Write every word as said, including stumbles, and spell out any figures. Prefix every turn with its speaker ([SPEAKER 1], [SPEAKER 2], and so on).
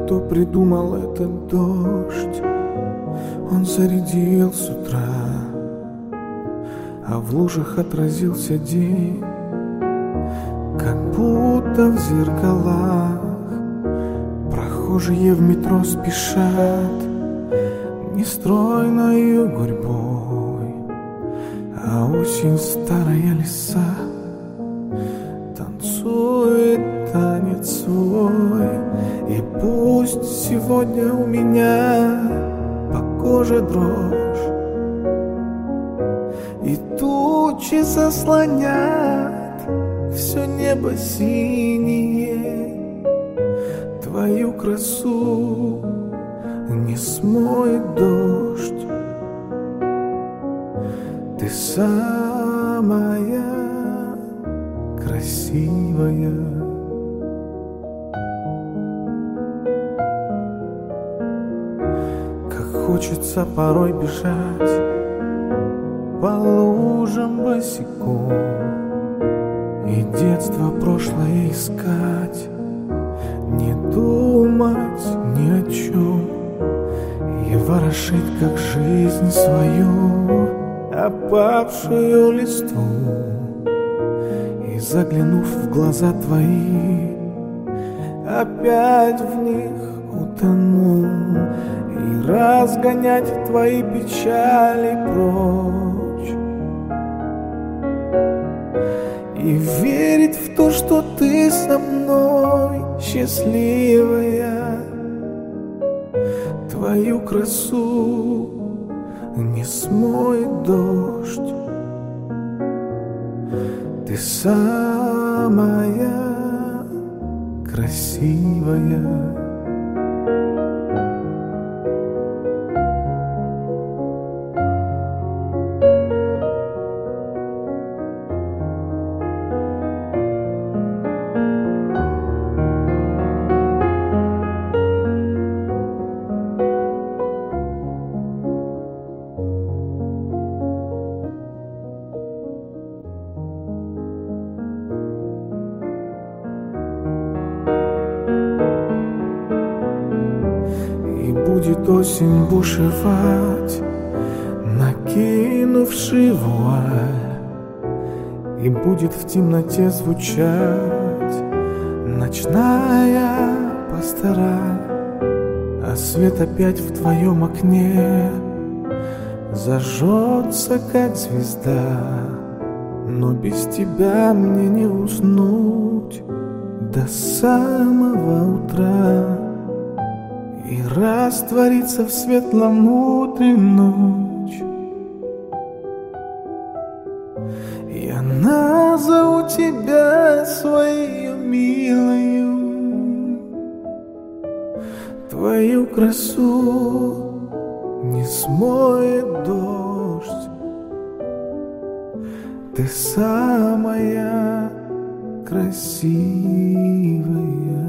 [SPEAKER 1] Кто придумал этот дождь? Он зарядил с утра, а в лужах отразился день, как будто в зеркалах. Прохожие в метро спешат нестройною гурьбой, а осень старая лиса танцует танец свой. И пусть сегодня у меня по коже дрожь, и тучи заслонят все небо синее, твою красу не смоет дождь. Ты самая красивая. Как хочется порой бежать по лужам босиком и детство прошлое искать, не думать ни о чем и ворошить, как жизнь свою, опавшую листву. И заглянув в глаза твои, опять в них утону, и разгонять твои печали прочь, и верить в то, что ты со мной счастливая. Твою красу не смоет дождь. Ты самая красивая. Будет осень бушевать, накинувши вуаль, и будет в темноте звучать ночная пастораль. А свет опять в твоем окне зажжется, как звезда, но без тебя мне не уснуть до самого утра. И раствориться в светлом утре ночь. Я назову тебя своею милою. Твою красу не смоет дождь. Ты самая красивая.